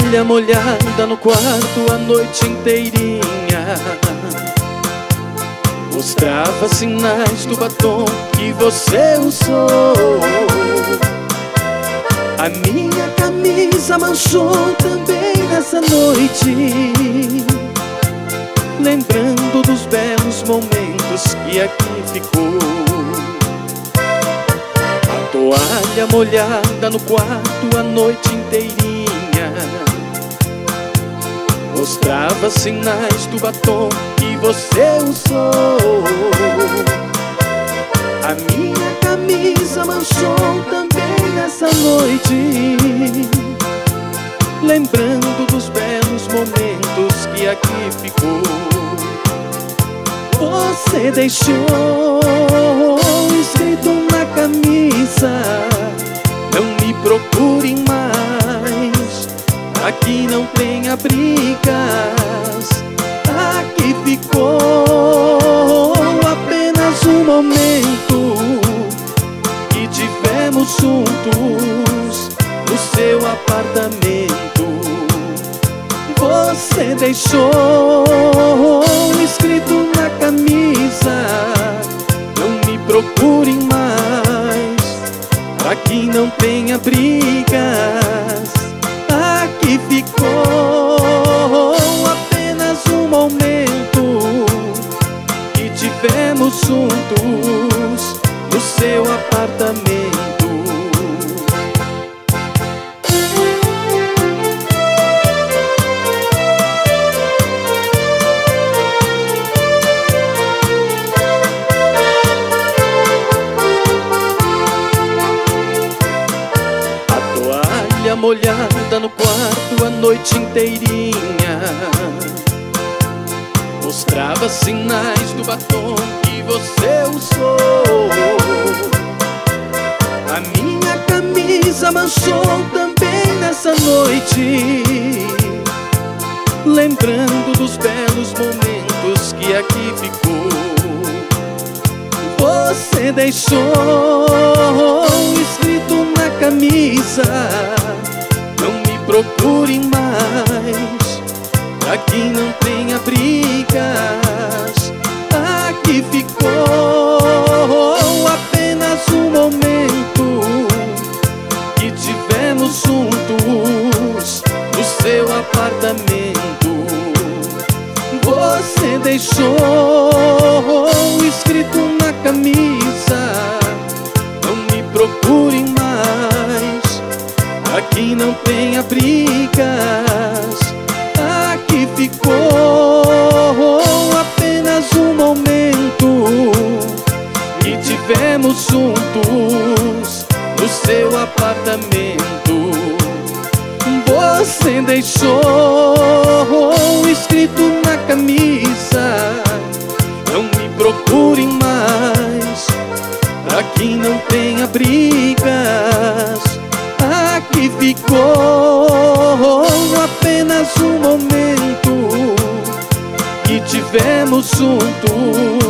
toalha molhada no quarto a noite inteirinha. Mostrava sinais do batom que você usou. A minha camisa manchou também nessa noite, lembrando dos belos momentos que aqui ficou. A toalha molhada no quarto a noite inteirinha mostrava sinais do batom que você usou. A minha camisa manchou também nessa noite, lembrando dos belos momentos que aqui ficou. Você deixou escrito na camisa: não me procurem mais, aqui não tem abrigas. Aqui ficou apenas um momento que tivemos juntos no seu apartamento. Você deixou escrito na camisa: não me procurem mais, aqui não tem abrigas. Aqui ficou apenas um momento que tivemos juntos no seu apartamento. Molhada no quarto a noite inteirinha mostrava sinais do batom que você usou. A minha camisa manchou também nessa noite, lembrando dos belos momentos que aqui ficou. Você deixou escrito na camisa: não me procurem mais, aqui não tem abrigas. Aqui ficou apenas um momento que tivemos juntos no seu apartamento. Você deixou escrito na camisa: não me procurem mais, aqui não tem abrigas. Aqui ficou apenas um momento que tivemos juntos no seu apartamento. Você deixou escrito na camisa: não me procurem mais, aqui não tem abrigas. Aqui ficou apenas um momento que tivemos juntos